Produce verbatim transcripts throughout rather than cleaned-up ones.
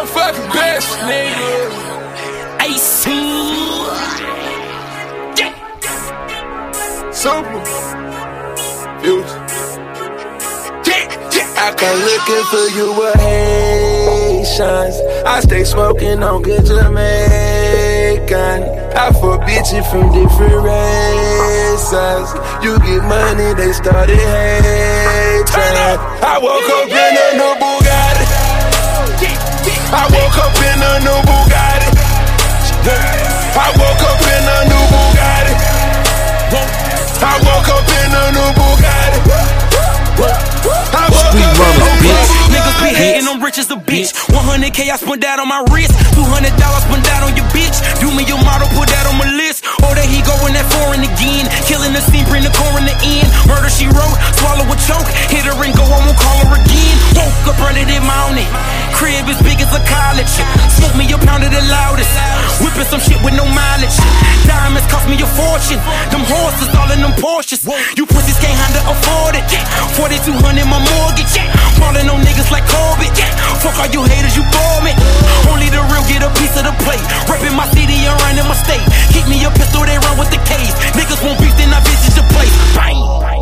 motherfucking best, nigga. Ace. Yeah. Super. Future. I come looking for you with Haitians. I stay smoking on good Jamaican. I fuck bitches from different races. You get money, they started hating. I woke up in a new Bugatti. I woke up in a new Bugatti. I woke up in a new Bugatti. I woke up in a new Bugatti. I woke up in a new Bugatti. Niggas be hating, I'm rich as a bitch. one hundred K I spent that on my wrist. two hundred dollars spent that on your bitch. Do me your model, put that on my list. Oh, there he go in that foreign again. Killing the scene, bring the core in the end. Murder she wrote, swallow a choke. Hit her and go, I won't call her again. Woke up running in mountain. Crib as big as a college. Smoke me a pound of the loudest. Whipping some shit with no mileage. Diamonds cost me a fortune. Them horses all in them Porsches. You pussies can't handle afford it. forty-two hundred my mortgage. Falling on niggas like Corbett. Fuck all you haters, you bore me. Only the real get a piece of the plate. Reppin' my city and running my state. Keep me a pistol, they run with the case. Niggas won't beef, then I visit the place. Bang.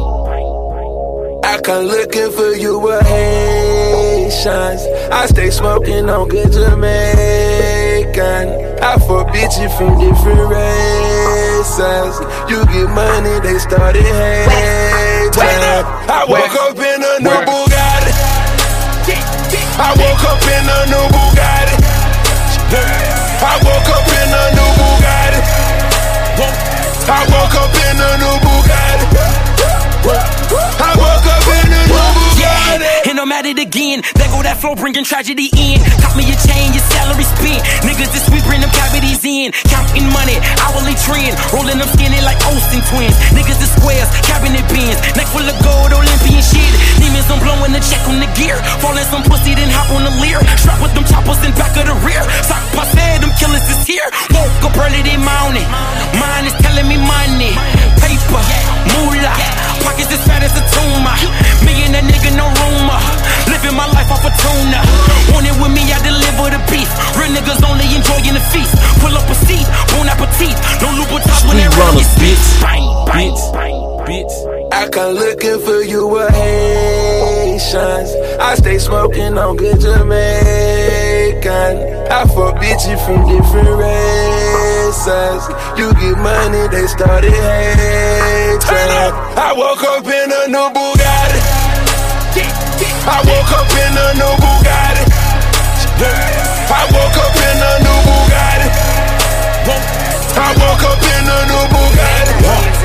I come looking for you with Haitians. I stay smoking on good Jamaican. I fuck bitches from different races. You get money, they started hating. I woke up in a new Bugatti. I woke up in a new Bugatti. I woke up in a new Bugatti. I woke up in a new Bugatti. I woke up in a new Bugatti. And I'm at it again. There go that flow, bringing tragedy in. Cop me a chain, your salary spent. Niggas this week bring them cavities in. Counting money, hourly trend. Rolling them skinny like Olsen twins. Niggas the squares, cabinet bins. Neck full of gold, Olympian shit. Demons, I'm blowing the check on the gear. Falling some pussy, then hop on the leer. Strap with them choppers in back of the rear. Sock passe, them killers is here. Woke up early, they mounting. Mine is telling me money. Paper, moolah. Pockets as fat as a tumor. Me and that nigga, no rumor. Living my life off a tuna. Want it with me, I deliver the beef. Real niggas only enjoying the feast. Pull up a seat, bon appetit. No Louboutin when they run your bitch. Bang, bang, bitch. I come looking for you with Haitians. I stay smoking on good Jamaican. I fuck bitches from different races. You get money, they started hating. I woke up in a new Bugatti. I woke up in a new Bugatti. I woke up in a new Bugatti. I woke up in a new Bugatti.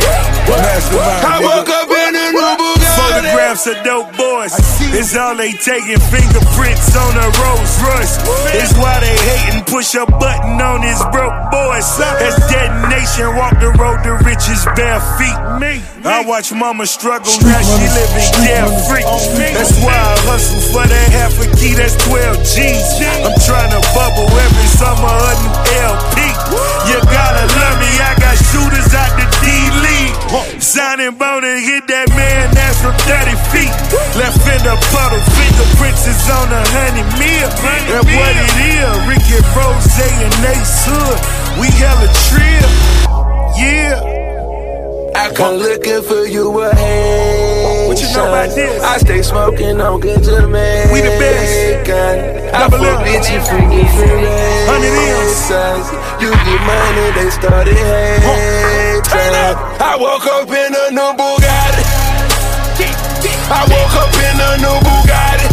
I woke up in a new Bugatti. Photographs of dope boys. It's all they taking. Fingerprints on a Rolls Royce. It's why they hating. Push a button on his broke boys. That's detonation. Walk the road to riches bare feet. I watch mama struggle. Now she living carefree. That's why I hustle for that half a key. That's twelve G's. I'm trying to bubble every summer a new L P. You gotta love me. I got shooters out the D-League. Signing bone and hit that man that's from thirty feet. Left in the puddle, fingerprints is on a honey meal. That's what it is. Ricky Rose and Ace Hood. We hella trill. Yeah. I come looking for you with Haitians. What you know about this? I stay smoking on good Jamaican. We the best. I fuck bitches from different races. You get money, they started hating. I woke up in a new Bugatti. I woke up in a new Bugatti.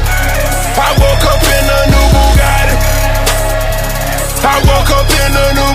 I woke up in a new Bugatti. I woke up in a new